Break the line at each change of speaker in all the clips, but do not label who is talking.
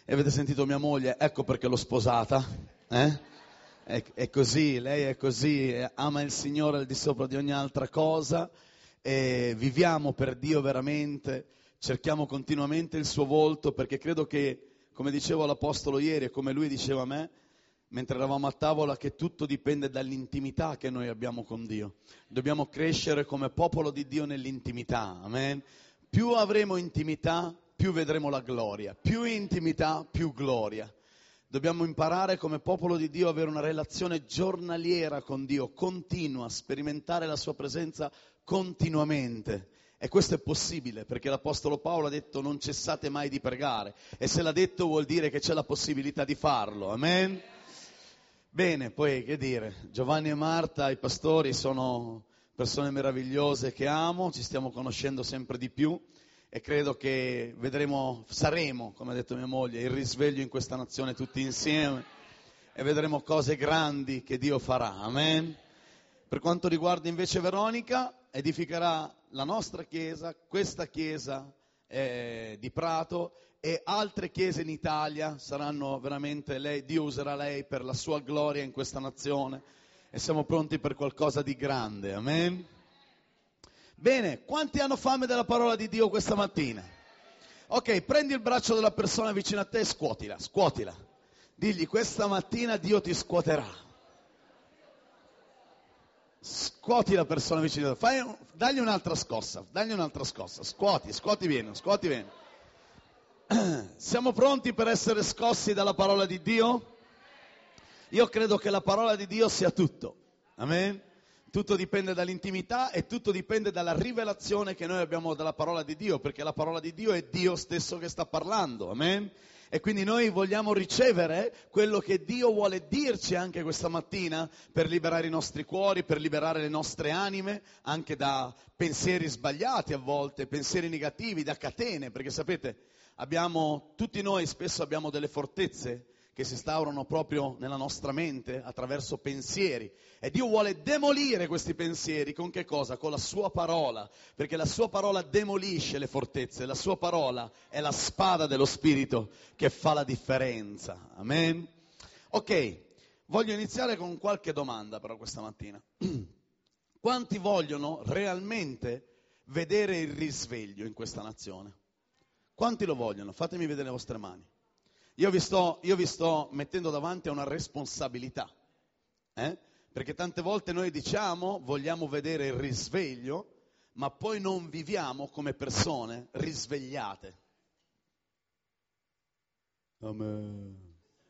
E avete sentito mia moglie, ecco perché l'ho sposata, È così, lei è così, ama il Signore al di sopra di ogni altra cosa, e viviamo per Dio veramente, cerchiamo continuamente il suo volto, perché credo che, come dicevo all'Apostolo ieri e come lui diceva a me, mentre eravamo a tavola, che tutto dipende dall'intimità che noi abbiamo con Dio. Dobbiamo crescere come popolo di Dio nell'intimità, amen? Più avremo intimità, più vedremo la gloria, più intimità, più gloria. Dobbiamo imparare come popolo di Dio a avere una relazione giornaliera con Dio, continua, sperimentare la sua presenza continuamente. E questo è possibile, perché l'Apostolo Paolo ha detto non cessate mai di pregare. E se l'ha detto vuol dire che c'è la possibilità di farlo, amen? Bene, poi che dire, Giovanni e Marta, i pastori, sono persone meravigliose che amo, ci stiamo conoscendo sempre di più. E credo che saremo, come ha detto mia moglie, il risveglio in questa nazione tutti insieme e vedremo cose grandi che Dio farà, amen? Per quanto riguarda invece Veronica, edificherà la nostra chiesa, questa chiesa di Prato e altre chiese in Italia, saranno veramente Dio userà lei per la sua gloria in questa nazione e siamo pronti per qualcosa di grande, amen? Bene, quanti hanno fame della parola di Dio questa mattina? Ok, prendi il braccio della persona vicino a te e scuotila. Digli, questa mattina Dio ti scuoterà. Scuoti la persona vicino a te, dagli un'altra scossa, scuoti bene. Siamo pronti per essere scossi dalla parola di Dio? Io credo che la parola di Dio sia tutto, amen? Tutto dipende dall'intimità e tutto dipende dalla rivelazione che noi abbiamo dalla parola di Dio, perché la parola di Dio è Dio stesso che sta parlando, amen? E quindi noi vogliamo ricevere quello che Dio vuole dirci anche questa mattina per liberare i nostri cuori, per liberare le nostre anime, anche da pensieri sbagliati a volte, pensieri negativi, da catene, perché sapete, tutti noi spesso abbiamo delle fortezze che si instaurano proprio nella nostra mente attraverso pensieri. E Dio vuole demolire questi pensieri con che cosa? Con la sua parola, perché la sua parola demolisce le fortezze, la sua parola è la spada dello Spirito che fa la differenza. Amen? Ok, voglio iniziare con qualche domanda però questa mattina. Quanti vogliono realmente vedere il risveglio in questa nazione? Quanti lo vogliono? Fatemi vedere le vostre mani. Io vi sto mettendo davanti a una responsabilità, perché tante volte noi diciamo vogliamo vedere il risveglio, ma poi non viviamo come persone risvegliate. Amen.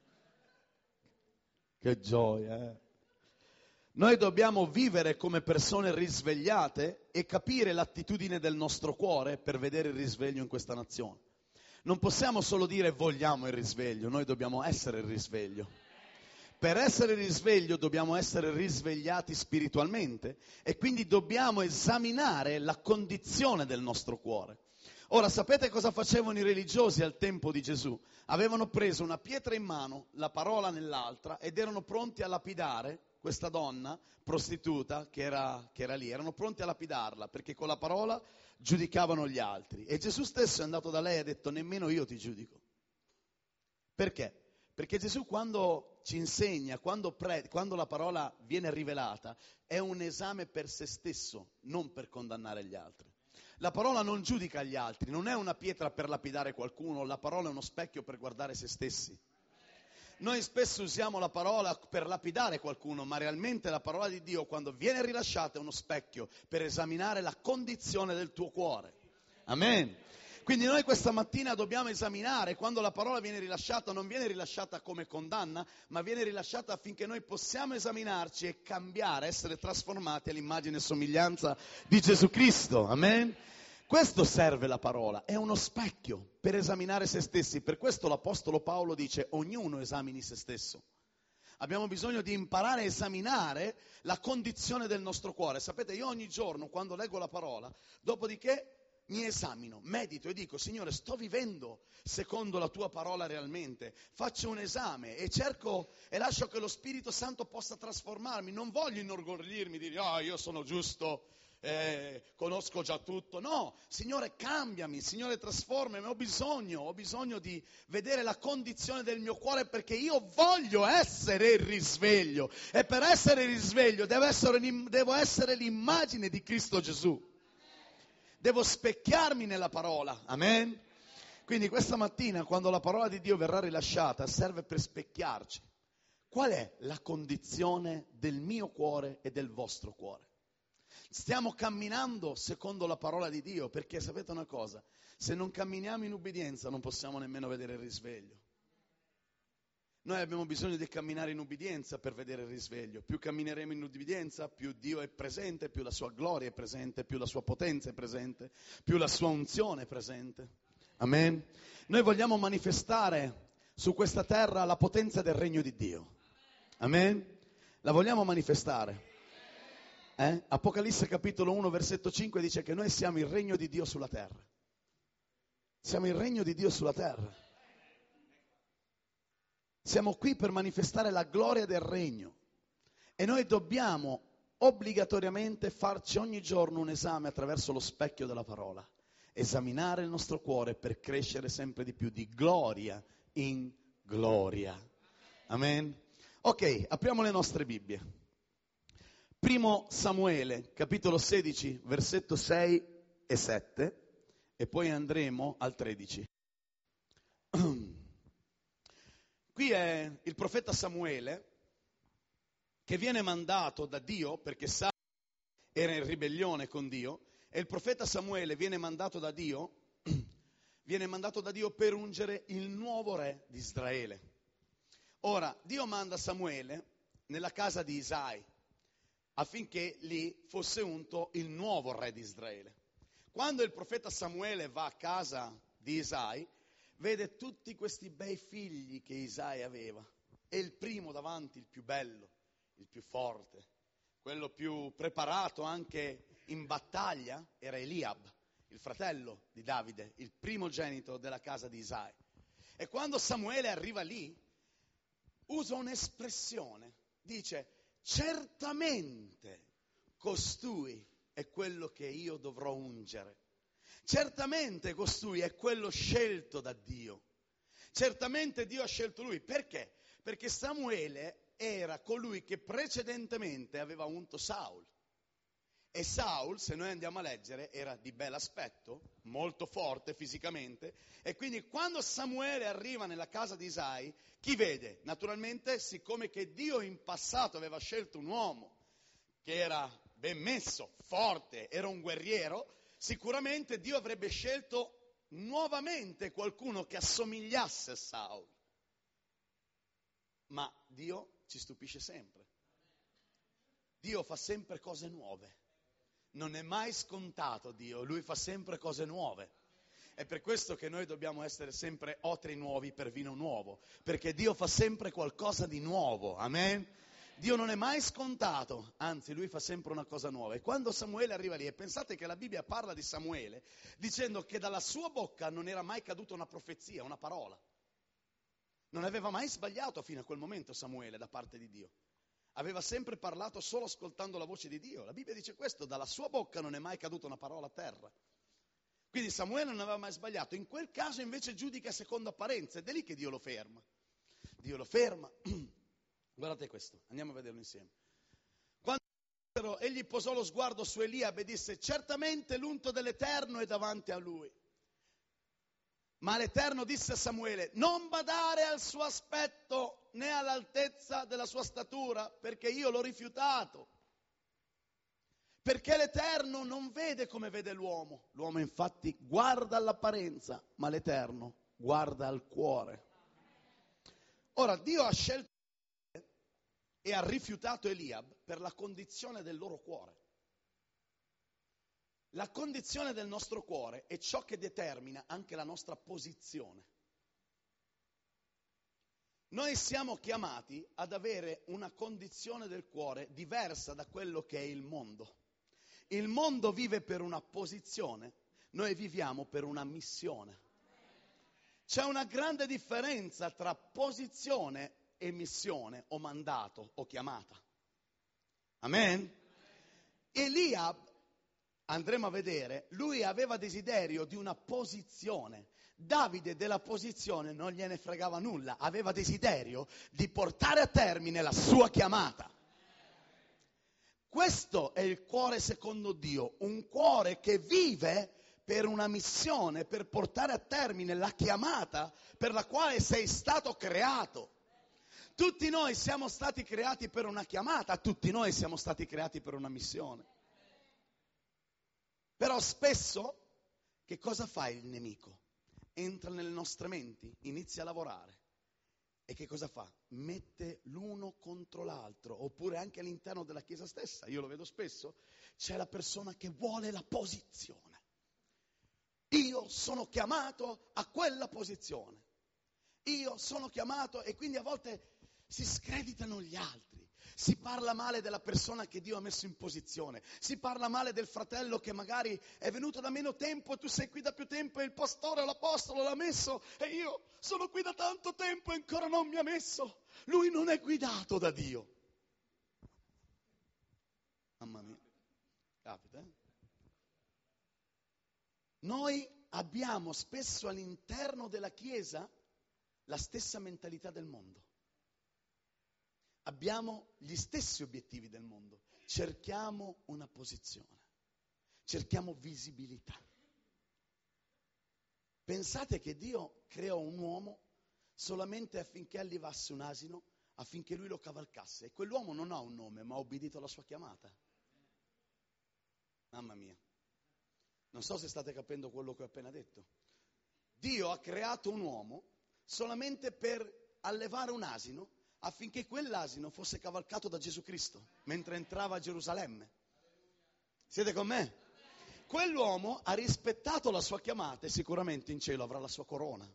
Che gioia, Noi dobbiamo vivere come persone risvegliate e capire l'attitudine del nostro cuore per vedere il risveglio in questa nazione. Non possiamo solo dire vogliamo il risveglio, noi dobbiamo essere il risveglio. Per essere il risveglio dobbiamo essere risvegliati spiritualmente e quindi dobbiamo esaminare la condizione del nostro cuore. Ora, sapete cosa facevano i religiosi al tempo di Gesù? Avevano preso una pietra in mano, la parola nell'altra ed erano pronti a lapidare questa donna prostituta che era lì. Erano pronti a lapidarla perché con la parola giudicavano gli altri. E Gesù stesso è andato da lei e ha detto nemmeno io ti giudico. Perché? Perché Gesù quando ci insegna, quando la parola viene rivelata, è un esame per se stesso, non per condannare gli altri. La parola non giudica gli altri, non è una pietra per lapidare qualcuno, la parola è uno specchio per guardare se stessi. Noi spesso usiamo la parola per lapidare qualcuno, ma realmente la parola di Dio quando viene rilasciata è uno specchio per esaminare la condizione del tuo cuore. Amen. Quindi noi questa mattina dobbiamo esaminare, quando la parola viene rilasciata, non viene rilasciata come condanna, ma viene rilasciata affinché noi possiamo esaminarci e cambiare, essere trasformati all'immagine e somiglianza di Gesù Cristo. Amen. Questo serve la parola, è uno specchio per esaminare se stessi. Per questo l'Apostolo Paolo dice ognuno esamini se stesso. Abbiamo bisogno di imparare a esaminare la condizione del nostro cuore. Sapete, io ogni giorno quando leggo la parola, dopodiché mi esamino, medito e dico, Signore, sto vivendo secondo la tua parola realmente? Faccio un esame e cerco e lascio che lo Spirito Santo possa trasformarmi. Non voglio inorgoglirmi, dire, io sono giusto, conosco già tutto. No, Signore, cambiami, Signore, trasformami, ho bisogno di vedere la condizione del mio cuore, perché io voglio essere il risveglio, e per essere il risveglio devo essere l'immagine di Cristo Gesù. Devo specchiarmi nella parola, amen? Quindi questa mattina, quando la parola di Dio verrà rilasciata, serve per specchiarci. Qual è la condizione del mio cuore e del vostro cuore? Stiamo camminando secondo la parola di Dio, perché sapete una cosa? Se non camminiamo in ubbidienza non possiamo nemmeno vedere il risveglio. Noi abbiamo bisogno di camminare in ubbidienza per vedere il risveglio. Più cammineremo in ubbidienza, più Dio è presente, più la sua gloria è presente, più la sua potenza è presente, più la sua unzione è presente. Amen. Noi vogliamo manifestare su questa terra la potenza del regno di Dio. Amen. La vogliamo manifestare. Apocalisse capitolo 1 versetto 5 dice che noi siamo il regno di Dio sulla terra. Siamo il regno di Dio sulla terra. Siamo qui per manifestare la gloria del regno, e noi dobbiamo obbligatoriamente farci ogni giorno un esame attraverso lo specchio della parola, esaminare il nostro cuore per crescere sempre di più di gloria in gloria. Amen. Ok, apriamo le nostre Bibbie. Primo Samuele, capitolo 16, versetto 6 e 7, e poi andremo al 13. Qui è il profeta Samuele che viene mandato da Dio, perché Saul era in ribellione con Dio, e il profeta Samuele viene mandato da Dio per ungere il nuovo re di Israele. Ora, Dio manda Samuele nella casa di Isai, affinché lì fosse unto il nuovo re di Israele. Quando il profeta Samuele va a casa di Isai, vede tutti questi bei figli che Isai aveva, e il primo davanti, il più bello, il più forte, quello più preparato anche in battaglia, era Eliab, il fratello di Davide, il primogenito della casa di Isai. E quando Samuele arriva lì, usa un'espressione, dice: certamente costui è quello che io dovrò ungere. Certamente costui è quello scelto da Dio. Certamente Dio ha scelto lui. Perché? Perché Samuele era colui che precedentemente aveva unto Saul. E Saul, se noi andiamo a leggere, era di bell'aspetto, molto forte fisicamente. E quindi quando Samuele arriva nella casa di Isai, chi vede? Naturalmente, siccome che Dio in passato aveva scelto un uomo che era ben messo, forte, era un guerriero, sicuramente Dio avrebbe scelto nuovamente qualcuno che assomigliasse a Saul. Ma Dio ci stupisce sempre. Dio fa sempre cose nuove. Non è mai scontato Dio, Lui fa sempre cose nuove. È per questo che noi dobbiamo essere sempre otri nuovi per vino nuovo, perché Dio fa sempre qualcosa di nuovo, amen? Dio non è mai scontato, anzi Lui fa sempre una cosa nuova. E quando Samuele arriva lì, e pensate che la Bibbia parla di Samuele dicendo che dalla sua bocca non era mai caduta una profezia, una parola. Non aveva mai sbagliato fino a quel momento Samuele da parte di Dio. Aveva sempre parlato solo ascoltando la voce di Dio. La Bibbia dice questo: dalla sua bocca non è mai caduta una parola a terra. Quindi Samuele non aveva mai sbagliato. In quel caso invece giudica secondo apparenza, ed è lì che Dio lo ferma. Dio lo ferma. Guardate questo, andiamo a vederlo insieme. Quando egli posò lo sguardo su Eliab e disse: certamente l'unto dell'Eterno è davanti a lui. Ma l'Eterno disse a Samuele: non badare al suo aspetto né all'altezza della sua statura, perché io l'ho rifiutato. Perché l'Eterno non vede come vede l'uomo. L'uomo infatti guarda all'apparenza, ma l'Eterno guarda al cuore. Ora, Dio ha scelto e ha rifiutato Eliab per la condizione del loro cuore. La condizione del nostro cuore è ciò che determina anche la nostra posizione. Noi siamo chiamati ad avere una condizione del cuore diversa da quello che è il mondo. Il mondo vive per una posizione, noi viviamo per una missione. C'è una grande differenza tra posizione e missione, o mandato, o chiamata. Amen? Eliab andremo a vedere, lui aveva desiderio di una posizione. Davide della posizione non gliene fregava nulla, aveva desiderio di portare a termine la sua chiamata. Questo è il cuore secondo Dio, un cuore che vive per una missione, per portare a termine la chiamata per la quale sei stato creato. Tutti noi siamo stati creati per una chiamata, tutti noi siamo stati creati per una missione. Però spesso, che cosa fa il nemico? Entra nelle nostre menti, inizia a lavorare. E che cosa fa? Mette l'uno contro l'altro, oppure anche all'interno della Chiesa stessa, io lo vedo spesso, c'è la persona che vuole la posizione. Io sono chiamato a quella posizione. Io sono chiamato, e quindi a volte si screditano gli altri. Si parla male della persona che Dio ha messo in posizione, si parla male del fratello che magari è venuto da meno tempo e tu sei qui da più tempo e il pastore o l'apostolo l'ha messo e io sono qui da tanto tempo e ancora non mi ha messo. Lui non è guidato da Dio. Mamma mia, capita, eh? Noi abbiamo spesso all'interno della Chiesa la stessa mentalità del mondo. Abbiamo gli stessi obiettivi del mondo, cerchiamo una posizione, cerchiamo visibilità. Pensate che Dio creò un uomo solamente affinché allevasse un asino, affinché lui lo cavalcasse, e quell'uomo non ha un nome, ma ha obbedito alla sua chiamata. Mamma mia, non so se state capendo quello che ho appena detto. Dio ha creato un uomo solamente per allevare un asino, affinché quell'asino fosse cavalcato da Gesù Cristo mentre entrava a Gerusalemme. Siete con me? Quell'uomo ha rispettato la sua chiamata e sicuramente in cielo avrà la sua corona.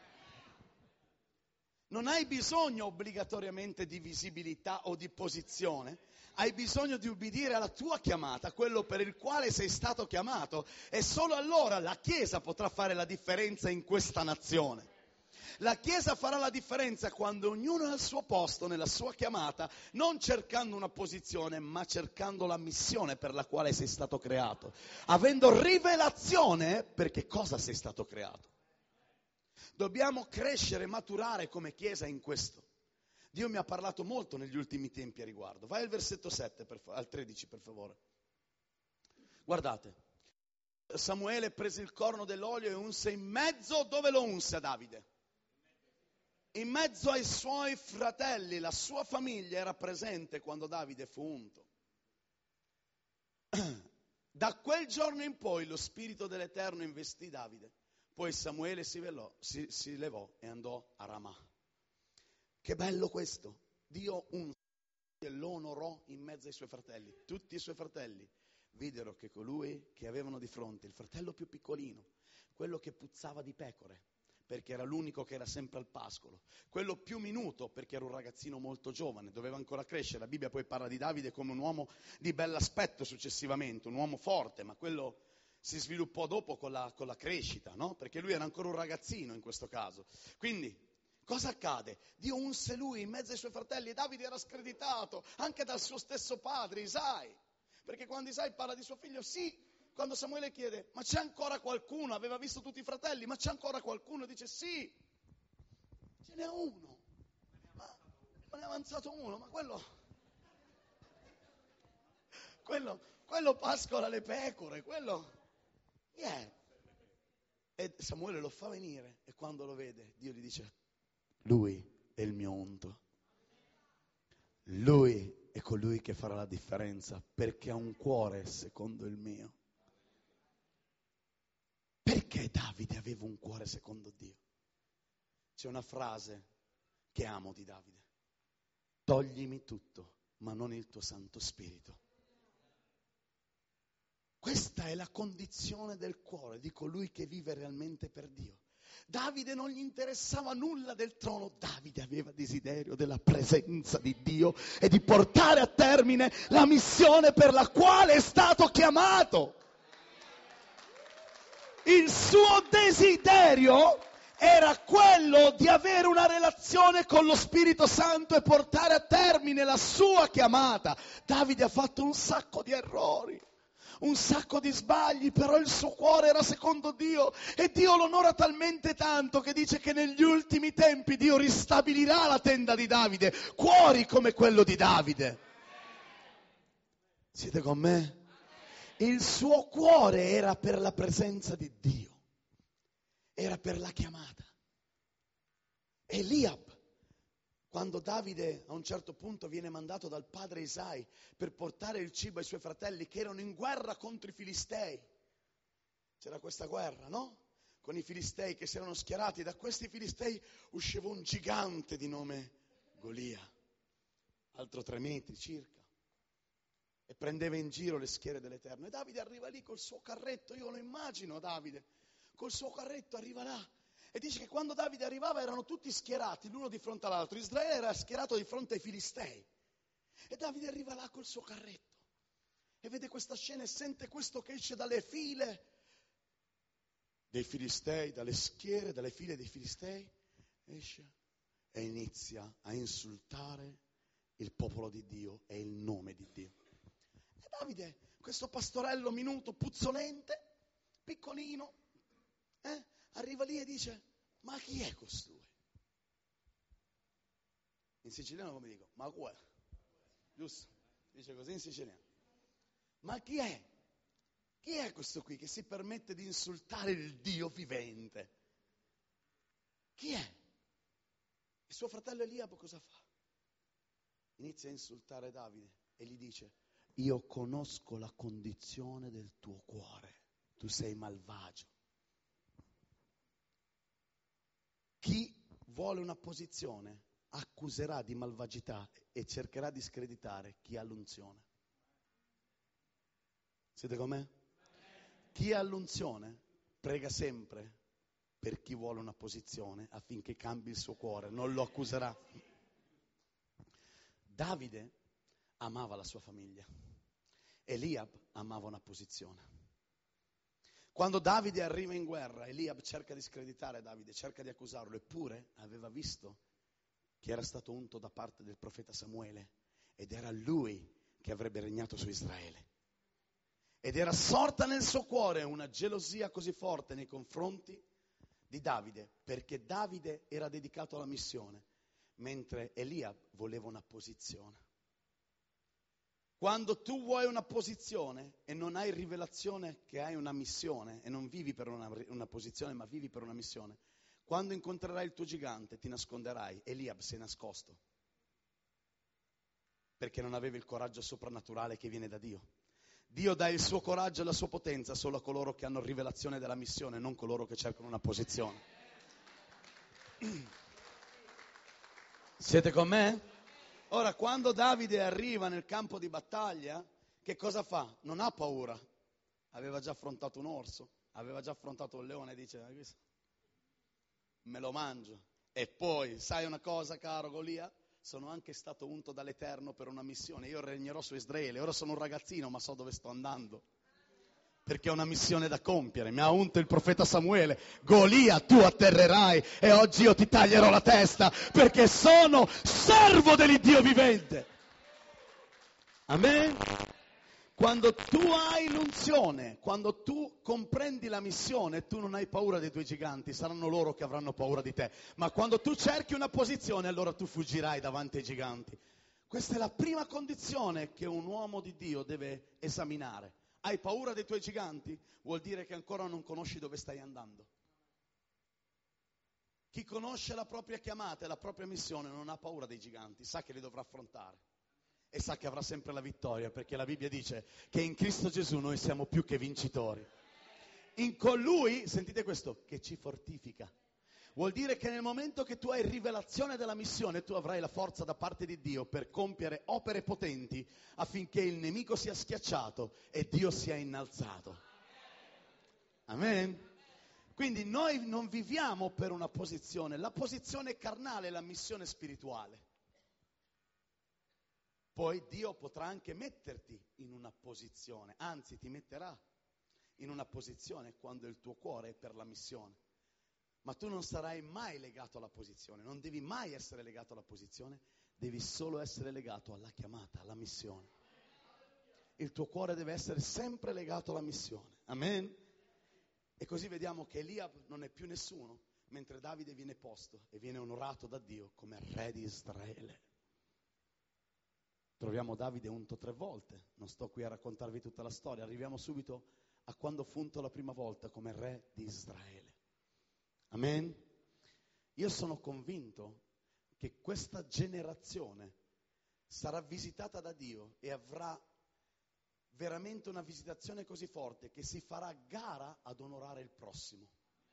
Non hai bisogno obbligatoriamente di visibilità o di posizione, hai bisogno di ubbidire alla tua chiamata, quello per il quale sei stato chiamato, e solo allora la Chiesa potrà fare la differenza in questa nazione. La Chiesa farà la differenza quando ognuno è al suo posto, nella sua chiamata, non cercando una posizione, ma cercando la missione per la quale sei stato creato, avendo rivelazione per che cosa sei stato creato. Dobbiamo crescere, maturare come Chiesa in questo. Dio mi ha parlato molto negli ultimi tempi a riguardo. Vai al versetto 7, al 13 per favore. Guardate, Samuele prese il corno dell'olio e unse in mezzo, dove lo unse a Davide? In mezzo ai suoi fratelli, la sua famiglia era presente quando Davide fu unto. Da quel giorno in poi lo spirito dell'Eterno investì Davide. Poi Samuele si levò e andò a Ramà. Che bello questo! Dio unse e lo onorò in mezzo ai suoi fratelli. Tutti i suoi fratelli videro che colui che avevano di fronte, il fratello più piccolino, quello che puzzava di pecore, perché era l'unico che era sempre al pascolo, quello più minuto perché era un ragazzino molto giovane, doveva ancora crescere. La Bibbia poi parla di Davide come un uomo di bell'aspetto successivamente, un uomo forte, ma quello si sviluppò dopo con la crescita, no? Perché lui era ancora un ragazzino in questo caso. Quindi, cosa accade? Dio unse lui in mezzo ai suoi fratelli e Davide era screditato anche dal suo stesso padre, Isai, perché quando Isai parla di suo figlio, sì. Quando Samuele chiede, ma c'è ancora qualcuno? Aveva visto tutti i fratelli, ma c'è ancora qualcuno? Dice, sì, ce n'è uno, ma ne è avanzato uno, ma quello pascola le pecore, quello, yeah. E Samuele lo fa venire e quando lo vede, Dio gli dice, lui è il mio unto, lui è colui che farà la differenza, perché ha un cuore secondo il mio. Perché Davide aveva un cuore secondo Dio? C'è una frase che amo di Davide. Toglimi tutto, ma non il tuo Santo Spirito. Questa è la condizione del cuore di colui che vive realmente per Dio. Davide non gli interessava nulla del trono, Davide aveva desiderio della presenza di Dio e di portare a termine la missione per la quale è stato chiamato. Il suo desiderio era quello di avere una relazione con lo Spirito Santo e portare a termine la sua chiamata. Davide ha fatto un sacco di errori, un sacco di sbagli, però il suo cuore era secondo Dio e Dio lo onora talmente tanto che dice che negli ultimi tempi Dio ristabilirà la tenda di Davide, cuori come quello di Davide. Siete con me? Il suo cuore era per la presenza di Dio, era per la chiamata. Eliab, quando Davide a un certo punto viene mandato dal padre Isai per portare il cibo ai suoi fratelli che erano in guerra contro i Filistei, c'era questa guerra, no? Con i Filistei che si erano schierati, da questi Filistei usciva un gigante di nome Golia, altro 3 metri circa, e prendeva in giro le schiere dell'Eterno. E Davide arriva lì col suo carretto, io lo immagino Davide, col suo carretto arriva là. E dice che quando Davide arrivava erano tutti schierati, l'uno di fronte all'altro. Israele era schierato di fronte ai Filistei. E Davide arriva là col suo carretto e vede questa scena e sente questo che esce dalle file dei Filistei, dalle schiere, dalle file dei Filistei, esce e inizia a insultare il popolo di Dio e il nome di Dio. E Davide, questo pastorello minuto, puzzolente, piccolino, arriva lì e dice: ma chi è costui? In siciliano come dico? Ma qua, giusto? Dice così in siciliano. Ma chi è? Chi è questo qui che si permette di insultare il Dio vivente? Chi è? Il suo fratello Eliab cosa fa? Inizia a insultare Davide e gli dice: io conosco la condizione del tuo cuore, tu sei malvagio. Chi vuole una posizione accuserà di malvagità e cercherà di screditare chi ha l'unzione. Siete con me? Chi ha l'unzione prega sempre per chi vuole una posizione affinché cambi il suo cuore, non lo accuserà. Davide amava la sua famiglia, Eliab amava una posizione. Quando Davide arriva in guerra, Eliab cerca di screditare Davide, cerca di accusarlo, eppure aveva visto che era stato unto da parte del profeta Samuele ed era lui che avrebbe regnato su Israele. Ed era sorta nel suo cuore una gelosia così forte nei confronti di Davide, perché Davide era dedicato alla missione, mentre Eliab voleva una posizione. Quando tu vuoi una posizione e non hai rivelazione che hai una missione e non vivi per una posizione ma vivi per una missione, quando incontrerai il tuo gigante ti nasconderai. Eliab si è nascosto perché non aveva il coraggio soprannaturale che viene da Dio. Dio dà il suo coraggio e la sua potenza solo a coloro che hanno rivelazione della missione, non coloro che cercano una posizione. Siete con me? Ora, quando Davide arriva nel campo di battaglia, che cosa fa? Non ha paura. Aveva già affrontato un orso, aveva già affrontato un leone, dice: me lo mangio. E poi, sai una cosa, caro Golia? Sono anche stato unto dall'Eterno per una missione. Io regnerò su Israele. Ora sono un ragazzino, ma so dove sto andando. Perché ho una missione da compiere. Mi ha unto il profeta Samuele: Golia, tu atterrerai e oggi io ti taglierò la testa, perché sono servo dell'Iddio vivente. Amen? Quando tu hai l'unzione, quando tu comprendi la missione, tu non hai paura dei tuoi giganti, saranno loro che avranno paura di te. Ma quando tu cerchi una posizione, allora tu fuggirai davanti ai giganti. Questa è la prima condizione che un uomo di Dio deve esaminare. Hai paura dei tuoi giganti? Vuol dire che ancora non conosci dove stai andando. Chi conosce la propria chiamata e la propria missione non ha paura dei giganti, sa che li dovrà affrontare e sa che avrà sempre la vittoria, perché la Bibbia dice che in Cristo Gesù noi siamo più che vincitori. In colui, sentite questo, che ci fortifica. Vuol dire che nel momento che tu hai rivelazione della missione, tu avrai la forza da parte di Dio per compiere opere potenti affinché il nemico sia schiacciato e Dio sia innalzato. Amen? Quindi noi non viviamo per una posizione, la posizione carnale è la missione spirituale. Poi Dio potrà anche metterti in una posizione, anzi ti metterà in una posizione quando il tuo cuore è per la missione. Ma tu non sarai mai legato alla posizione, non devi mai essere legato alla posizione, devi solo essere legato alla chiamata, alla missione. il tuo cuore deve essere sempre legato alla missione. Amen? E così vediamo che Eliab non è più nessuno, mentre Davide viene posto e viene onorato da Dio come re di Israele. Troviamo Davide unto 3 volte, non sto qui a raccontarvi tutta la storia, arriviamo subito a quando fu unto la prima volta come re di Israele. Amen? Io sono convinto che questa generazione sarà visitata da Dio e avrà veramente una visitazione così forte che si farà gara ad onorare il prossimo.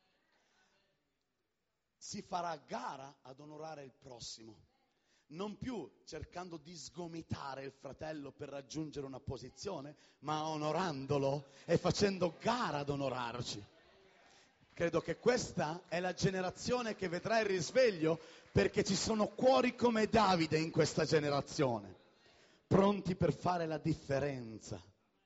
Si farà gara ad onorare il prossimo. Non più cercando di sgomitare il fratello per raggiungere una posizione, ma onorandolo e facendo gara ad onorarci. Credo che questa è la generazione che vedrà il risveglio, perché ci sono cuori come Davide in questa generazione, pronti per fare la differenza.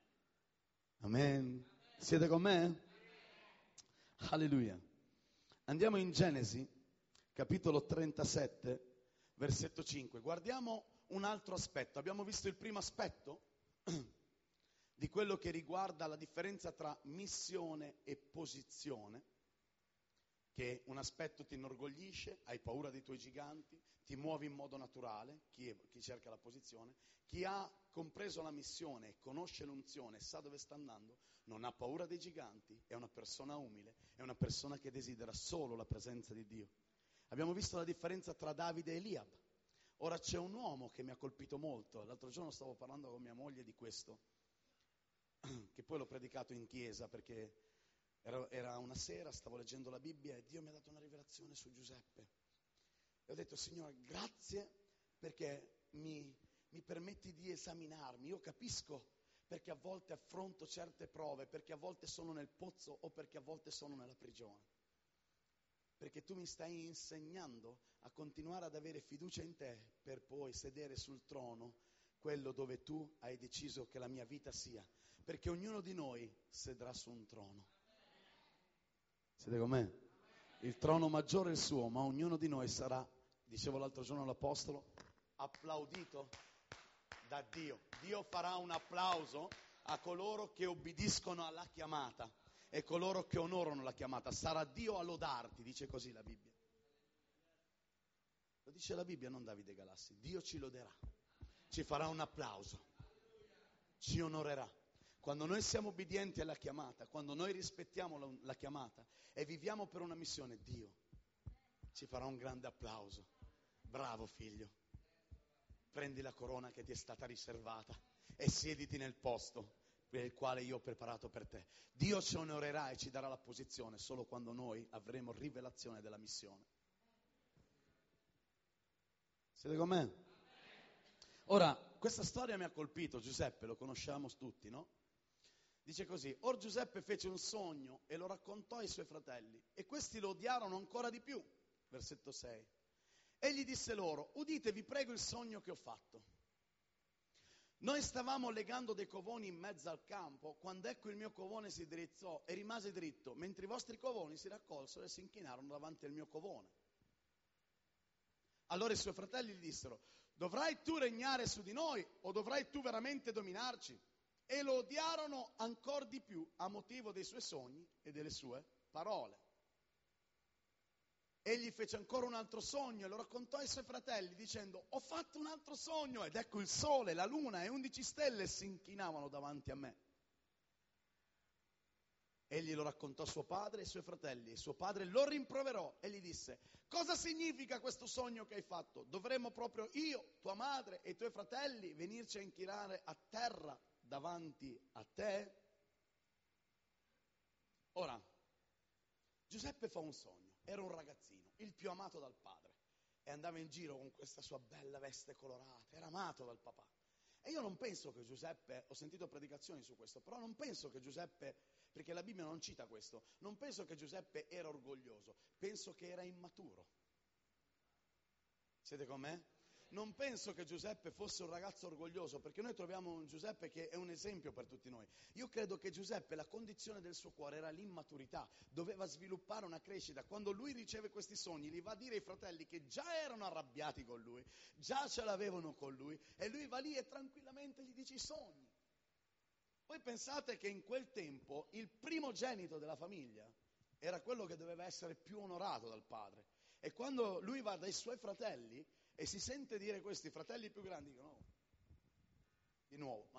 Amen. Siete con me? Alleluia. Andiamo in Genesi, capitolo 37. Versetto 5, guardiamo un altro aspetto. Abbiamo visto il primo aspetto di quello che riguarda la differenza tra missione e posizione, che un aspetto ti inorgoglisce, hai paura dei tuoi giganti, ti muovi in modo naturale, chi cerca la posizione, chi ha compreso la missione, conosce l'unzione, sa dove sta andando, non ha paura dei giganti, è una persona umile, è una persona che desidera solo la presenza di Dio. Abbiamo visto la differenza tra Davide e Eliab. Ora c'è un uomo che mi ha colpito molto. L'altro giorno stavo parlando con mia moglie di questo, che poi l'ho predicato in chiesa perché era una sera, stavo leggendo la Bibbia e Dio mi ha dato una rivelazione su Giuseppe. E ho detto: Signore, grazie perché mi permetti di esaminarmi. Io capisco perché a volte affronto certe prove, perché a volte sono nel pozzo o perché a volte sono nella prigione. Perché tu mi stai insegnando a continuare ad avere fiducia in te per poi sedere sul trono, quello dove tu hai deciso che la mia vita sia. Perché ognuno di noi sedrà su un trono. Siete con me? Il trono maggiore è il suo, ma ognuno di noi sarà, dicevo l'altro giorno all'Apostolo, applaudito da Dio. Dio farà un applauso a coloro che obbediscono alla chiamata. E coloro che onorano la chiamata. Sarà Dio a lodarti, dice così la Bibbia. Lo dice la Bibbia, non Davide Galassi. Dio ci loderà, ci farà un applauso, ci onorerà. Quando noi siamo obbedienti alla chiamata, quando noi rispettiamo la chiamata e viviamo per una missione, Dio ci farà un grande applauso. Bravo figlio, prendi la corona che ti è stata riservata e siediti nel posto per il quale io ho preparato per te. Dio ci onorerà e ci darà la posizione solo quando noi avremo rivelazione della missione. Siete con me? Ora, questa storia mi ha colpito. Giuseppe, lo conosciamo tutti, no? Dice così: Or Giuseppe fece un sogno e lo raccontò ai suoi fratelli, e questi lo odiarono ancora di più. Versetto 6. Egli disse loro: udite, vi prego, il sogno che ho fatto. Noi stavamo legando dei covoni in mezzo al campo, quando ecco il mio covone si drizzò e rimase dritto, mentre i vostri covoni si raccolsero e si inchinarono davanti al mio covone. Allora i suoi fratelli gli dissero: dovrai tu regnare su di noi o dovrai tu veramente dominarci? E lo odiarono ancor di più a motivo dei suoi sogni e delle sue parole. Egli fece ancora un altro sogno e lo raccontò ai suoi fratelli dicendo: ho fatto un altro sogno ed ecco il sole, la luna e 11 stelle si inchinavano davanti a me. Egli lo raccontò a suo padre e ai suoi fratelli, e suo padre lo rimproverò e gli disse: cosa significa questo sogno che hai fatto? Dovremmo proprio io, tua madre e i tuoi fratelli venirci a inchinare a terra davanti a te? Ora, Giuseppe fa un sogno. Era un ragazzino, il più amato dal padre, e andava in giro con questa sua bella veste colorata, era amato dal papà. E io non penso che Giuseppe, ho sentito predicazioni su questo, però non penso che Giuseppe, perché la Bibbia non cita questo, non penso che Giuseppe era orgoglioso, penso che era immaturo. Siete con me? Non penso che Giuseppe fosse un ragazzo orgoglioso, perché noi troviamo un Giuseppe che è un esempio per tutti noi. Io credo che Giuseppe, la condizione del suo cuore era l'immaturità, doveva sviluppare una crescita. Quando lui riceve questi sogni, li va a dire ai fratelli che già erano arrabbiati con lui, già ce l'avevano con lui, e lui va lì e tranquillamente gli dice i sogni. Voi pensate che in quel tempo il primogenito della famiglia era quello che doveva essere più onorato dal padre. E quando lui va dai suoi fratelli e si sente dire questo, i fratelli più grandi dicono, no, di nuovo,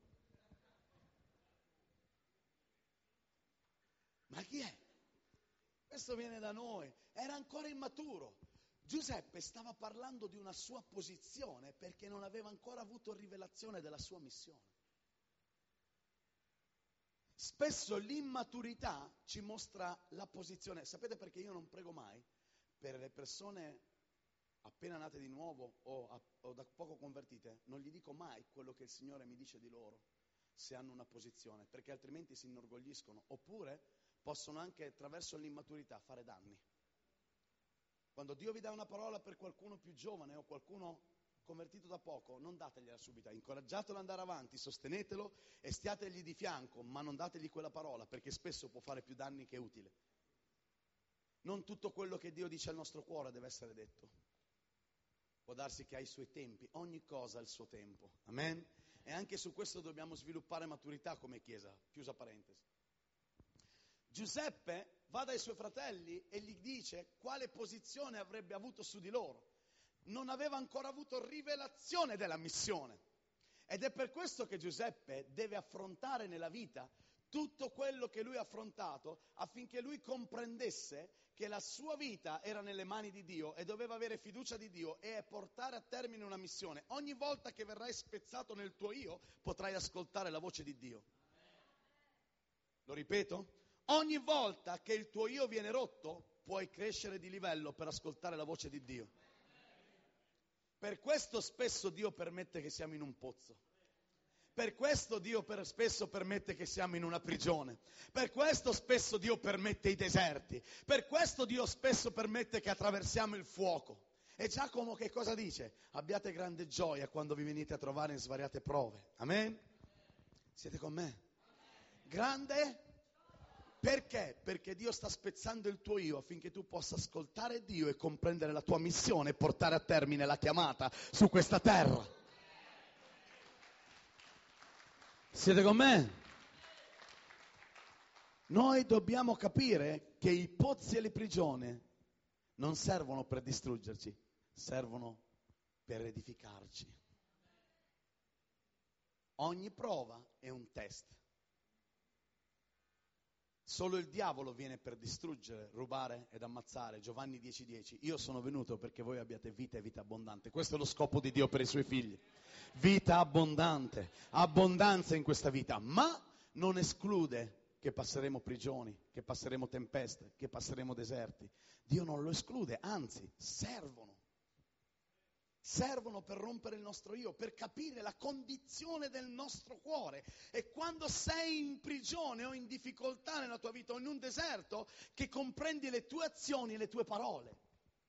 ma chi è? Questo viene da noi, era ancora immaturo. Giuseppe stava parlando di una sua posizione perché non aveva ancora avuto rivelazione della sua missione. Spesso l'immaturità ci mostra la posizione. Sapete perché io non prego mai per le persone appena nate di nuovo o da poco convertite? Non gli dico mai quello che il Signore mi dice di loro, se hanno una posizione, perché altrimenti si inorgogliscono, oppure possono anche attraverso l'immaturità fare danni. Quando Dio vi dà una parola per qualcuno più giovane o qualcuno convertito da poco, non dategliela subito, incoraggiatelo ad andare avanti, sostenetelo e stiategli di fianco, ma non dategli quella parola, perché spesso può fare più danni che utile. Non tutto quello che Dio dice al nostro cuore deve essere detto. Può darsi che ha i suoi tempi, ogni cosa ha il suo tempo, amen? E anche su questo dobbiamo sviluppare maturità come Chiesa, chiusa parentesi. Giuseppe va dai suoi fratelli e gli dice quale posizione avrebbe avuto su di loro. Non aveva ancora avuto rivelazione della missione. Ed è per questo che Giuseppe deve affrontare nella vita tutto quello che lui ha affrontato affinché lui comprendesse che la sua vita era nelle mani di Dio e doveva avere fiducia di Dio e portare a termine una missione. Ogni volta che verrai spezzato nel tuo io potrai ascoltare la voce di Dio. Lo ripeto? Ogni volta che il tuo io viene rotto puoi crescere di livello per ascoltare la voce di Dio. Per questo spesso Dio permette che siamo in un pozzo. Per questo Dio spesso permette che siamo in una prigione. Per questo spesso Dio permette i deserti. Per questo Dio spesso permette che attraversiamo il fuoco. E Giacomo che cosa dice? Abbiate grande gioia quando vi venite a trovare in svariate prove. Amen? Siete con me? Grande? Perché? Perché Dio sta spezzando il tuo io affinché tu possa ascoltare Dio e comprendere la tua missione e portare a termine la chiamata su questa terra. Siete con me? Noi dobbiamo capire che i pozzi e le prigioni non servono per distruggerci, servono per edificarci. Ogni prova è un test. Solo il diavolo viene per distruggere, rubare ed ammazzare. Giovanni 10:10. Io sono venuto perché voi abbiate vita e vita abbondante. Questo è lo scopo di Dio per i suoi figli. Vita abbondante, abbondanza in questa vita, ma non esclude che passeremo prigioni, che passeremo tempeste, che passeremo deserti. Dio non lo esclude, anzi, servono per rompere il nostro io, per capire la condizione del nostro cuore. E quando sei in prigione o in difficoltà nella tua vita o in un deserto, che comprendi le tue azioni e le tue parole.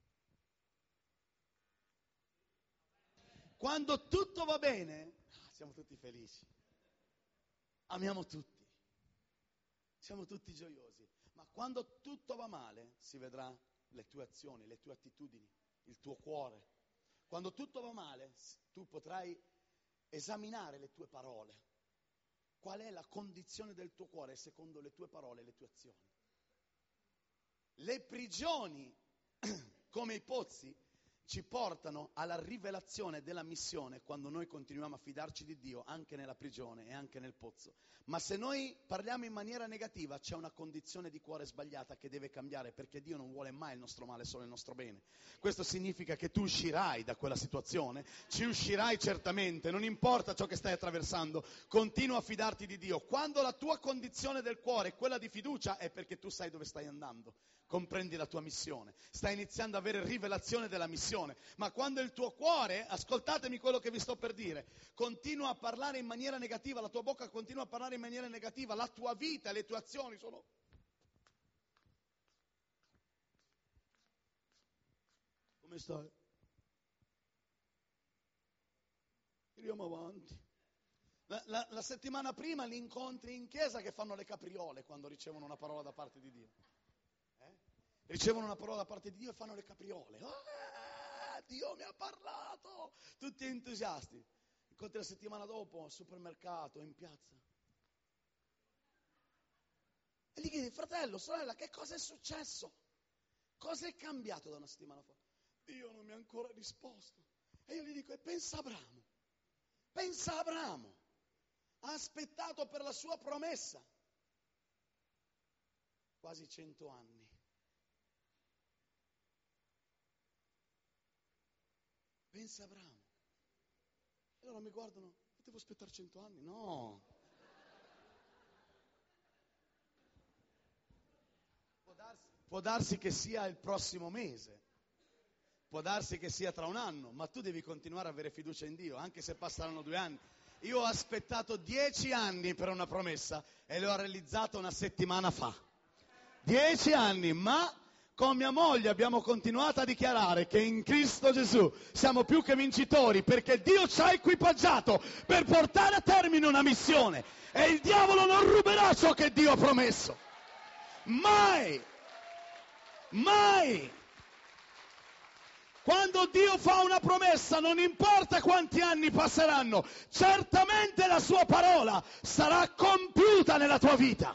Quando tutto va bene, siamo tutti felici, amiamo tutti, siamo tutti gioiosi. Ma quando tutto va male, si vedrà le tue azioni, le tue attitudini, il tuo cuore. Quando tutto va male, tu potrai esaminare le tue parole. Qual è la condizione del tuo cuore secondo le tue parole e le tue azioni? Le prigioni, come i pozzi, ci portano alla rivelazione della missione quando noi continuiamo a fidarci di Dio anche nella prigione e anche nel pozzo. Ma se noi parliamo in maniera negativa c'è una condizione di cuore sbagliata che deve cambiare, perché Dio non vuole mai il nostro male, solo il nostro bene. Questo significa che tu uscirai da quella situazione, ci uscirai certamente, non importa ciò che stai attraversando, continua a fidarti di Dio. Quando la tua condizione del cuore è quella di fiducia è perché tu sai dove stai andando, comprendi la tua missione, stai iniziando ad avere rivelazione della missione. Ma quando il tuo cuore, ascoltatemi quello che vi sto per dire, continua a parlare in maniera negativa, la tua bocca continua a parlare in maniera negativa, la tua vita, le tue azioni sono... Come stai? Andiamo avanti. La settimana prima li incontri in chiesa che fanno le capriole quando ricevono una parola da parte di Dio. Ricevono una parola da parte di Dio e fanno le capriole. Dio mi ha parlato! Tutti entusiasti. Incontri la settimana dopo al supermercato, in piazza. E gli chiedi, fratello, sorella, che cosa è successo? Cosa è cambiato da una settimana fa? Dio non mi ha ancora risposto. E io gli dico, e pensa Abramo. Pensa Abramo. Ha aspettato per la sua promessa. Quasi 100 anni. Pensa Abramo. E allora mi guardano, devo aspettare 100 anni? No. Può darsi che sia il prossimo mese, può darsi che sia tra un anno, ma tu devi continuare a avere fiducia in Dio, anche se passeranno 2 anni. Io ho aspettato 10 anni per una promessa e l'ho realizzata una settimana fa. 10 anni, ma con mia moglie abbiamo continuato a dichiarare che in Cristo Gesù siamo più che vincitori, perché Dio ci ha equipaggiato per portare a termine una missione e il diavolo non ruberà ciò che Dio ha promesso. Mai! Mai! Quando Dio fa una promessa, non importa quanti anni passeranno, certamente la sua parola sarà compiuta nella tua vita.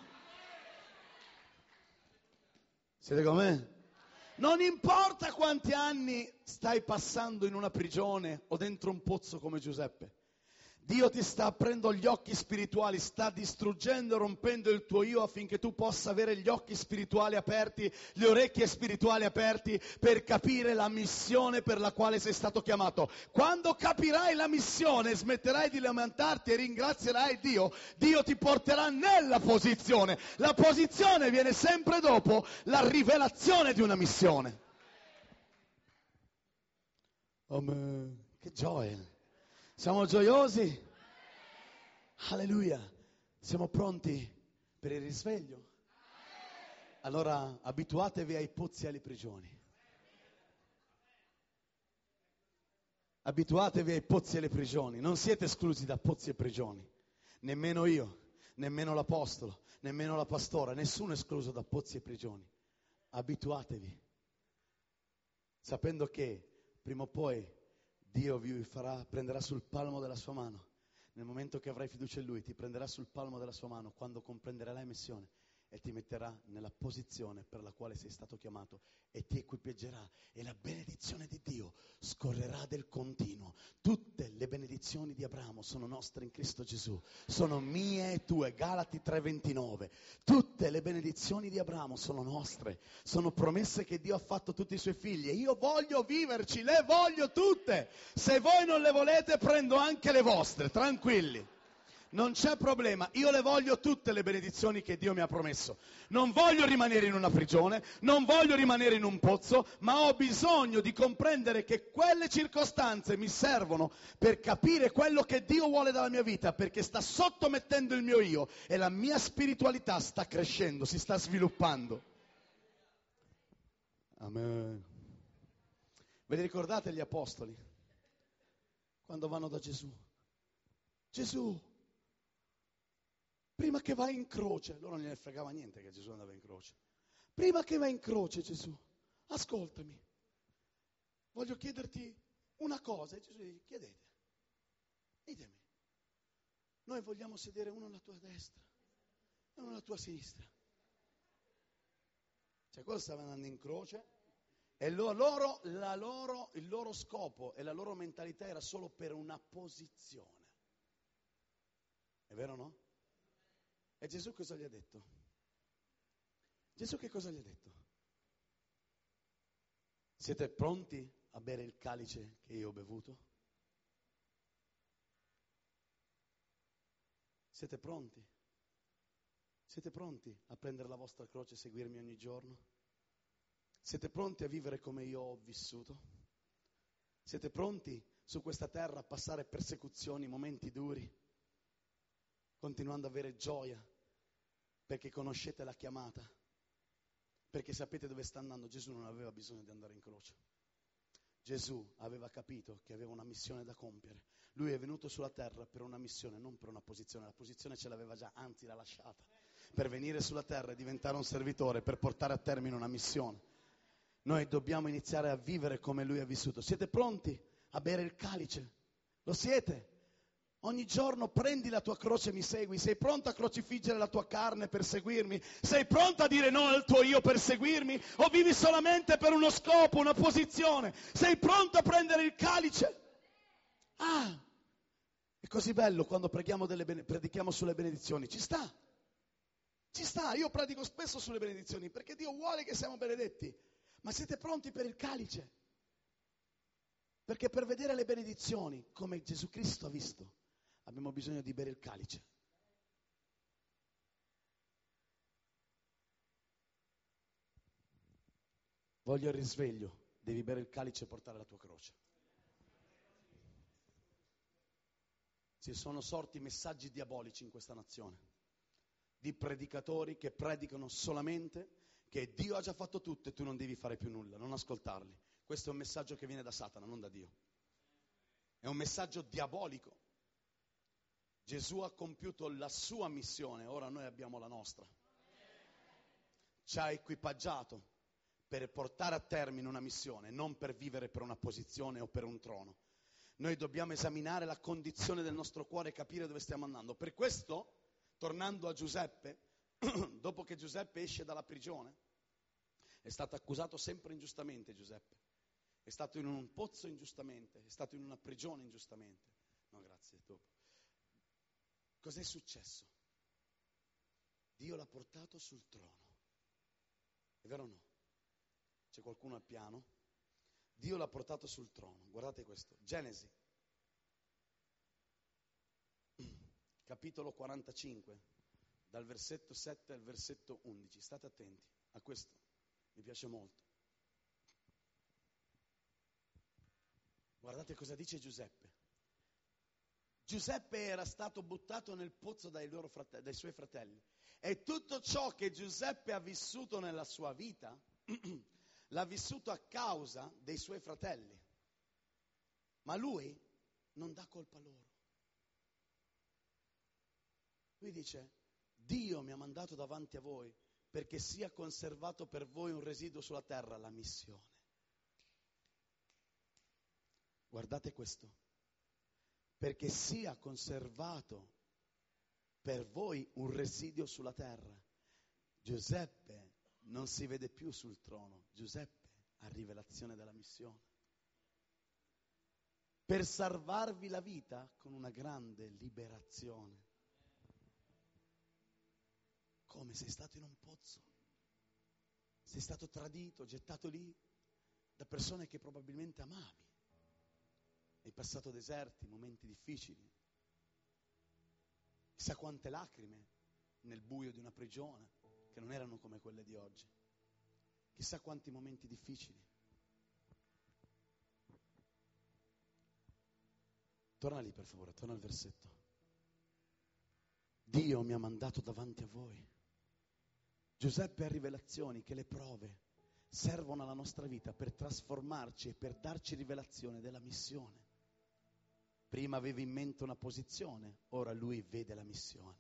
Siete con me? Non importa quanti anni stai passando in una prigione o dentro un pozzo come Giuseppe. Dio ti sta aprendo gli occhi spirituali, sta distruggendo e rompendo il tuo io affinché tu possa avere gli occhi spirituali aperti, le orecchie spirituali aperti per capire la missione per la quale sei stato chiamato. Quando capirai la missione, smetterai di lamentarti e ringrazierai Dio, Dio ti porterà nella posizione. La posizione viene sempre dopo la rivelazione di una missione. Amen. Che gioia! Siamo gioiosi? Alleluia! Siamo pronti per il risveglio? Allora abituatevi ai pozzi e alle prigioni. Abituatevi ai pozzi e alle prigioni. Non siete esclusi da pozzi e prigioni. Nemmeno io, nemmeno l'apostolo, nemmeno la pastora. Nessuno è escluso da pozzi e prigioni. Abituatevi. Sapendo che prima o poi Dio vi prenderà sul palmo della sua mano. Nel momento che avrai fiducia in Lui, ti prenderà sul palmo della sua mano quando comprenderai la missione e ti metterà nella posizione per la quale sei stato chiamato e ti equipaggerà e la benedizione di Dio scorrerà del continuo. Tutte le benedizioni di Abramo sono nostre in Cristo Gesù, sono mie e tue, Galati 3:29. Tutte le benedizioni di Abramo sono nostre, sono promesse che Dio ha fatto a tutti i suoi figli e io voglio viverci, le voglio tutte. Se voi non le volete prendo anche le vostre, tranquilli. Non c'è problema, io le voglio tutte le benedizioni che Dio mi ha promesso. Non voglio rimanere in una prigione, non voglio rimanere in un pozzo, ma ho bisogno di comprendere che quelle circostanze mi servono per capire quello che Dio vuole dalla mia vita, perché sta sottomettendo il mio io e la mia spiritualità sta crescendo, si sta sviluppando. Amen. Ve li ricordate gli apostoli? Quando vanno da Gesù? Gesù, prima che vai in croce, loro non gliene fregava niente che Gesù andava in croce. Prima che vai in croce, Gesù, ascoltami, voglio chiederti una cosa. E Gesù dice, chiedete, ditemi. Noi vogliamo sedere uno alla tua destra e uno alla tua sinistra. Cioè, quello stava andando in croce e il loro scopo e la loro mentalità era solo per una posizione. È vero o no? E Gesù cosa gli ha detto? Gesù che cosa gli ha detto? Siete pronti a bere il calice che io ho bevuto? Siete pronti? Siete pronti a prendere la vostra croce e seguirmi ogni giorno? Siete pronti a vivere come io ho vissuto? Siete pronti su questa terra a passare persecuzioni, momenti duri, continuando ad avere gioia? Perché conoscete la chiamata, perché sapete dove sta andando. Gesù non aveva bisogno di andare in croce. Gesù aveva capito che aveva una missione da compiere. Lui è venuto sulla terra per una missione, non per una posizione. La posizione ce l'aveva già, anzi l'ha lasciata, per venire sulla terra e diventare un servitore, per portare a termine una missione. Noi dobbiamo iniziare a vivere come Lui ha vissuto. Siete pronti a bere il calice? Lo siete? Ogni giorno prendi la tua croce e mi segui. Sei pronto a crocifiggere la tua carne per seguirmi? Sei pronto a dire no al tuo io per seguirmi? O vivi solamente per uno scopo, una posizione? Sei pronto a prendere il calice? Ah, è così bello quando predichiamo sulle benedizioni. Ci sta. Io predico spesso sulle benedizioni perché Dio vuole che siamo benedetti. Ma siete pronti per il calice? Perché per vedere le benedizioni, come Gesù Cristo ha visto, abbiamo bisogno di bere il calice. Voglio il risveglio, devi bere il calice e portare la tua croce. Ci sono sorti messaggi diabolici in questa nazione, di predicatori che predicano solamente che Dio ha già fatto tutto e tu non devi fare più nulla, non ascoltarli. Questo è un messaggio che viene da Satana, non da Dio. È un messaggio diabolico. Gesù ha compiuto la sua missione, ora noi abbiamo la nostra. Ci ha equipaggiato per portare a termine una missione, non per vivere per una posizione o per un trono. Noi dobbiamo esaminare la condizione del nostro cuore e capire dove stiamo andando. Per questo, tornando a Giuseppe, dopo che Giuseppe esce dalla prigione, è stato accusato sempre ingiustamente Giuseppe. È stato in un pozzo ingiustamente, è stato in una prigione ingiustamente. No, grazie, dopo. Cos'è successo? Dio l'ha portato sul trono. È vero o no? C'è qualcuno al piano? Dio l'ha portato sul trono. Guardate questo. Genesi, capitolo 45, dal versetto 7 al versetto 11. State attenti a questo. Mi piace molto. Guardate cosa dice Giuseppe. Giuseppe era stato buttato nel pozzo dai suoi fratelli. E tutto ciò che Giuseppe ha vissuto nella sua vita, l'ha vissuto a causa dei suoi fratelli. Ma lui non dà colpa loro. Lui dice, Dio mi ha mandato davanti a voi perché sia conservato per voi un residuo sulla terra, la missione. Guardate questo, perché sia conservato per voi un residuo sulla terra. Giuseppe non si vede più sul trono, Giuseppe ha rivelazione della missione. Per salvarvi la vita con una grande liberazione. Come? Sei stato in un pozzo? Sei stato tradito, gettato lì da persone che probabilmente amavi. Hai passato deserti, momenti difficili. Chissà quante lacrime nel buio di una prigione, che non erano come quelle di oggi. Chissà quanti momenti difficili. Torna lì per favore, torna al versetto. Dio mi ha mandato davanti a voi. Giuseppe ha rivelazioni che le prove servono alla nostra vita per trasformarci e per darci rivelazione della missione. Prima avevi in mente una posizione, ora lui vede la missione.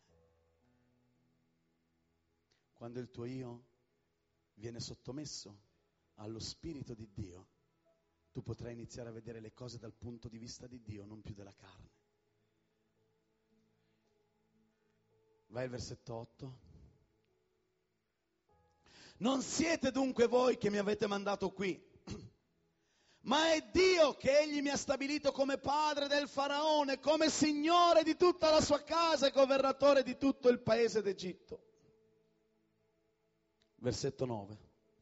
Quando il tuo io viene sottomesso allo Spirito di Dio, tu potrai iniziare a vedere le cose dal punto di vista di Dio, non più della carne. Vai al versetto 8. Non siete dunque voi che mi avete mandato qui, ma è Dio che egli mi ha stabilito come padre del faraone, come signore di tutta la sua casa e governatore di tutto il paese d'Egitto. Versetto 9.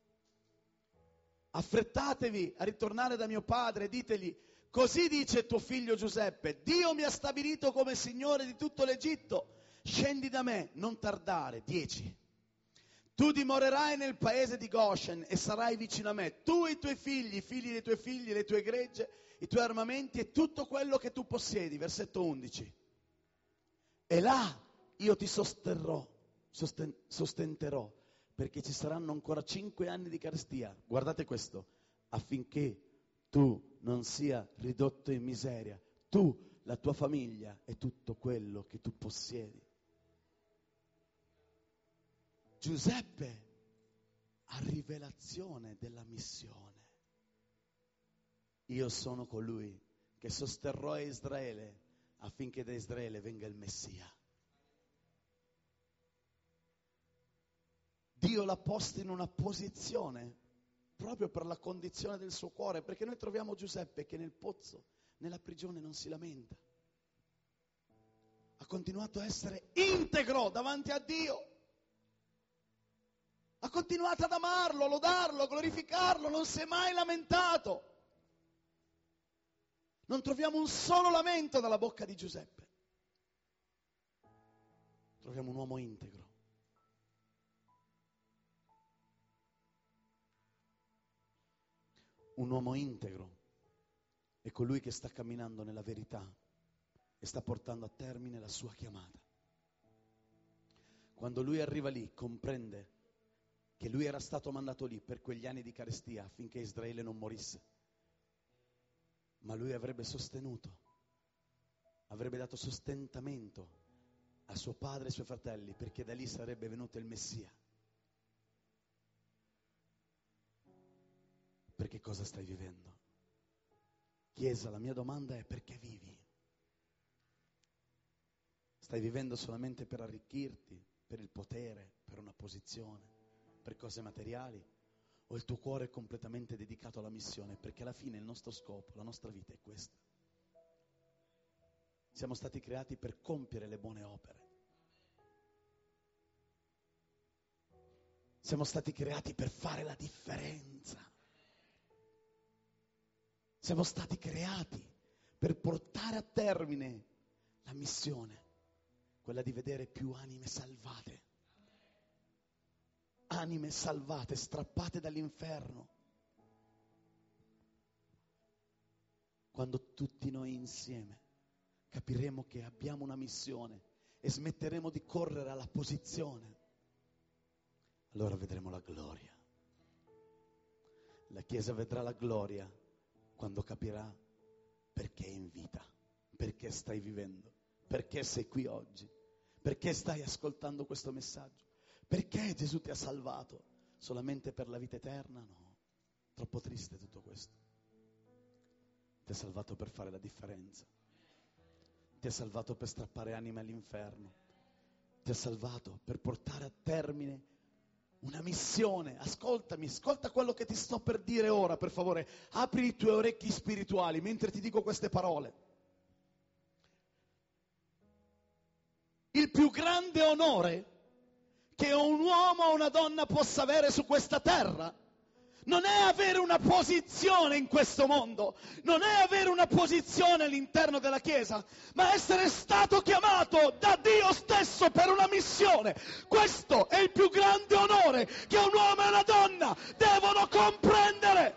Affrettatevi a ritornare da mio padre e ditegli, così dice tuo figlio Giuseppe, Dio mi ha stabilito come signore di tutto l'Egitto, scendi da me, non tardare. 10. Tu dimorerai nel paese di Goshen e sarai vicino a me, tu e i tuoi figli, i figli dei tuoi figli, le tue gregge, i tuoi armamenti e tutto quello che tu possiedi. Versetto 11. E là io ti sostenterò, perché ci saranno ancora 5 anni di carestia. Guardate questo, affinché tu non sia ridotto in miseria, tu, la tua famiglia e tutto quello che tu possiedi. Giuseppe ha rivelazione della missione. Io sono colui che sosterrò Israele affinché da Israele venga il Messia. Dio l'ha posto in una posizione proprio per la condizione del suo cuore, perché noi troviamo Giuseppe che nel pozzo, nella prigione non si lamenta. Ha continuato a essere integro davanti a Dio. Ha continuato ad amarlo, lodarlo, glorificarlo, non si è mai lamentato. Non troviamo un solo lamento dalla bocca di Giuseppe. Troviamo un uomo integro. Un uomo integro è colui che sta camminando nella verità e sta portando a termine la sua chiamata. Quando lui arriva lì, comprende che lui era stato mandato lì per quegli anni di carestia affinché Israele non morisse. Ma lui avrebbe sostenuto, avrebbe dato sostentamento a suo padre e ai suoi fratelli, perché da lì sarebbe venuto il Messia. Perché cosa stai vivendo? Chiesa, la mia domanda è: perché vivi? Stai vivendo solamente per arricchirti, per il potere, per una posizione, per cose materiali? O il tuo cuore è completamente dedicato alla missione? Perché alla fine il nostro scopo, la nostra vita è questa. Siamo stati creati per compiere le buone opere. Siamo stati creati per fare la differenza. Siamo stati creati per portare a termine la missione, quella di vedere più anime salvate. Anime salvate, strappate dall'inferno. Quando tutti noi insieme capiremo che abbiamo una missione e smetteremo di correre alla posizione, allora vedremo la gloria. La Chiesa vedrà la gloria quando capirà perché è in vita, perché stai vivendo, perché sei qui oggi, perché stai ascoltando questo messaggio, perché Gesù ti ha salvato. Solamente per la vita eterna? No, troppo triste tutto questo. Ti ha salvato per fare la differenza, ti ha salvato per strappare anime all'inferno, ti ha salvato per portare a termine una missione. Ascoltami, ascolta quello che ti sto per dire ora, per favore. Apri i tuoi orecchi spirituali mentre ti dico queste parole. Il più grande onore che un uomo o una donna possa avere su questa terra non è avere una posizione in questo mondo, non è avere una posizione all'interno della Chiesa, ma essere stato chiamato da Dio stesso per una missione. Questo è il più grande onore che un uomo e una donna devono comprendere.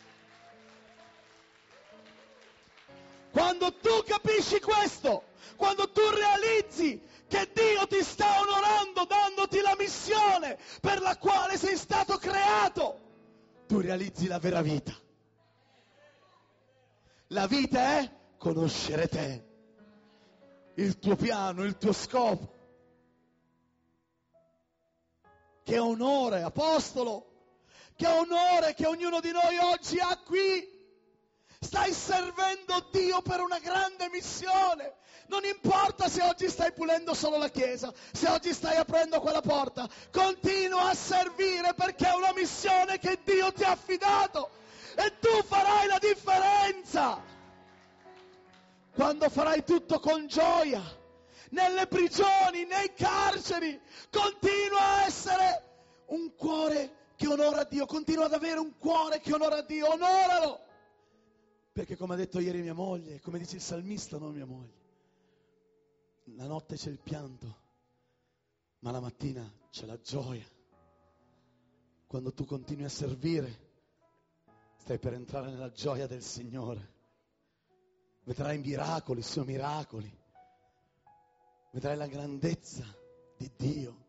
Quando tu capisci questo, quando tu realizzi che Dio ti sta onorando dandoti la missione per la quale sei stato creato, tu realizzi la vera vita. La vita è conoscere te, il tuo piano, il tuo scopo. Che onore, apostolo, che onore che ognuno di noi oggi ha qui. Stai servendo Dio per una grande missione. Non importa se oggi stai pulendo solo la chiesa, se oggi stai aprendo quella porta, continua a servire perché è una missione che Dio ti ha affidato e tu farai la differenza. Quando farai tutto con gioia, nelle prigioni, nei carceri, continua a essere un cuore che onora Dio, continua ad avere un cuore che onora Dio, onoralo. Perché come ha detto ieri mia moglie, come dice il salmista, non mia moglie, la notte c'è il pianto, ma la mattina c'è la gioia. Quando tu continui a servire, stai per entrare nella gioia del Signore. Vedrai miracoli su miracoli, vedrai la grandezza di Dio.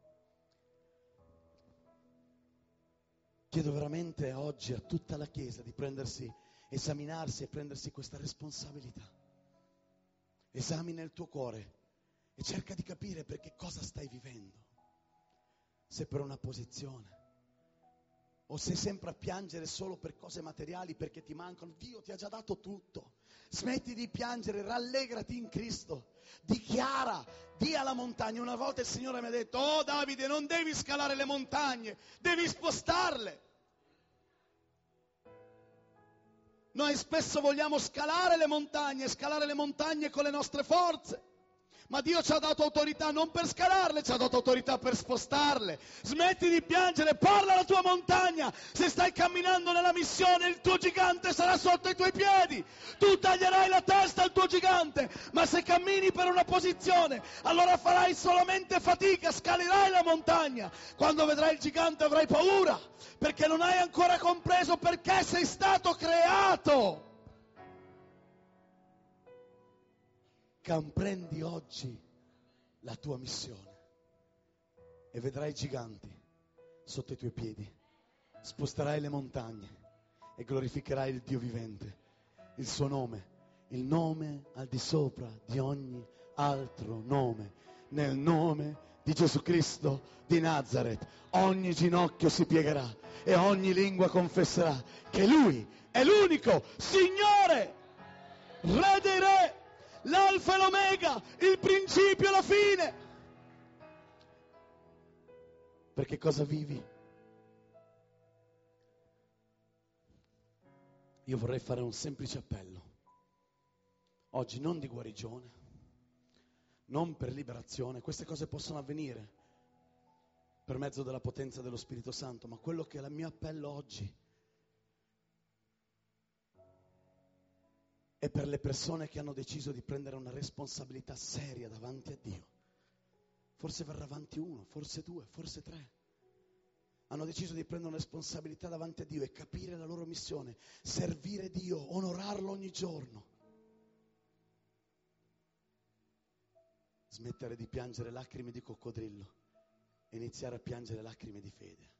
Chiedo veramente oggi a tutta la Chiesa di esaminarsi e prendersi questa responsabilità. Esamina il tuo cuore e cerca di capire perché cosa stai vivendo. Se per una posizione, O sei sempre a piangere solo per cose materiali perché ti mancano? Dio ti ha già dato tutto. Smetti di piangere, rallegrati in Cristo. Dichiara, di alla montagna. Una volta il Signore mi ha detto: oh Davide, non devi scalare le montagne, devi spostarle. Noi spesso vogliamo scalare le montagne con le nostre forze. Ma Dio ci ha dato autorità non per scalarle, ci ha dato autorità per spostarle. Smetti di piangere, parla alla tua montagna. Se stai camminando nella missione, il tuo gigante sarà sotto i tuoi piedi. Tu taglierai la testa al tuo gigante, ma se cammini per una posizione, allora farai solamente fatica, scalerai la montagna. Quando vedrai il gigante avrai paura, perché non hai ancora compreso perché sei stato creato. Comprendi oggi la tua missione e vedrai giganti sotto i tuoi piedi, sposterai le montagne e glorificherai il Dio vivente, il suo nome, il nome al di sopra di ogni altro nome, nel nome di Gesù Cristo di Nazaret. Ogni ginocchio si piegherà e ogni lingua confesserà che Lui è l'unico Signore, Re dei Re, l'Alfa e l'Omega, il principio e la fine. Perché cosa vivi? Io vorrei fare un semplice appello. Oggi non di guarigione, non per liberazione, queste cose possono avvenire per mezzo della potenza dello Spirito Santo, ma quello che è il mio appello oggi è per le persone che hanno deciso di prendere una responsabilità seria davanti a Dio. Forse verrà avanti uno, forse due, forse tre. Hanno deciso di prendere una responsabilità davanti a Dio e capire la loro missione, servire Dio, onorarlo ogni giorno. Smettere di piangere lacrime di coccodrillo e iniziare a piangere lacrime di fede.